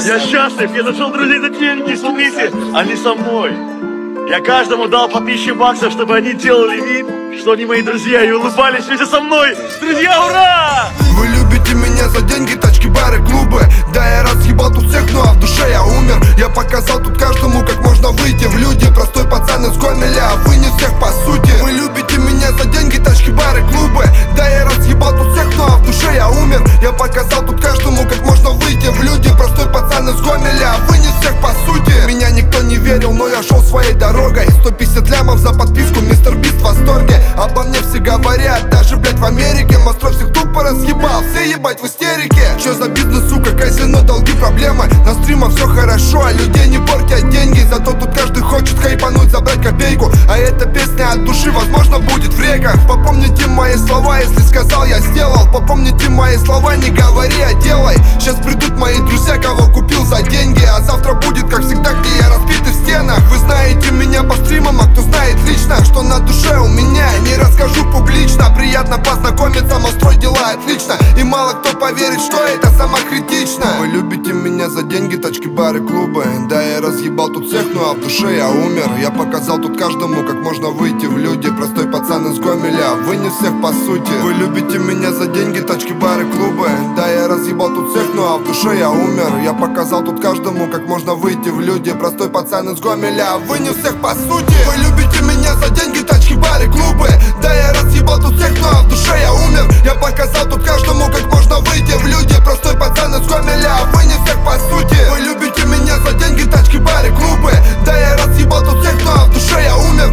Я счастлив, я нашел друзей за деньги, смотрите, они со мной. Я каждому дал по 1000 баксов, чтобы они делали вид, что они мои друзья, и улыбались вместе со мной. Друзья, ура! Вы любите меня за деньги, тачки, бары, клубы. Да, я разъебал тут всех, ну а в душе я умер. Я показал тут каждому, как можно выйти в люди. Простой пацан из Гомеля, а вы не всех по сути. Вы любите меня за деньги, тачки, бары, клубы. Да, я разъебал тут всех, ну а в душе я умер. Я показал тут каждому, как можно выйти в люди. Простой пацан из Гомеля, а вы не всех по сути. Меня никто не верил, но я шел своей дорогой. 150 лямов за подписку, мистер Бист в восторге. Обо мне все говорят, даже, блять, в Америке. Монстров всех тупо разъебал, все ебать в истерике. Чё за бизнес, сука, казино, долги, проблемы. На стримах все хорошо, а людей не портят деньги. Зато тут каждый хочет хайпануть, забрать копейку. А эта песня от души, возможно, будет в реках. Попомните мои слова, если сказал, я сделал. Попомните мои слова, не говори, а делай. Сейчас придут мои друзья, кого купил за деньги. А завтра будет, как всегда, где я разбитый в стенах. Вы знаете меня по стримам, а кто знает лично, что на душе у меня, не расскажу публично. Приятно познакомиться, мол, строй дела отлично. И мало кто поверит, что это самокритично. Вы любите меня за деньги, тачки, бары, клубы. Да, я разъебал тут всех, ну а в душе я умер. Я показал тут каждому, как можно выйти в люди. Простой пацан из Гомеля, вы не всех по сути. Вы любите меня за деньги, тачки, бары, клубы. Да, я разъебал тут всех, ну а в душе я умер. Я показал тут каждому, как можно выйти в люди. Простой пацан из Гомеля, вы не всех по сути. Вы любите меня за деньги, тачки, бары, клубы. Да, я разъебал тут всех, ну а в душе я умер. Я показал тут каждому, как можно выйти в люди. Простой пацан из Гомеля, вы не всех по сути. Вы любите меня за деньги, тачки, бары, клубы. Да, я разъебал тут всех, ну а в душе я умер.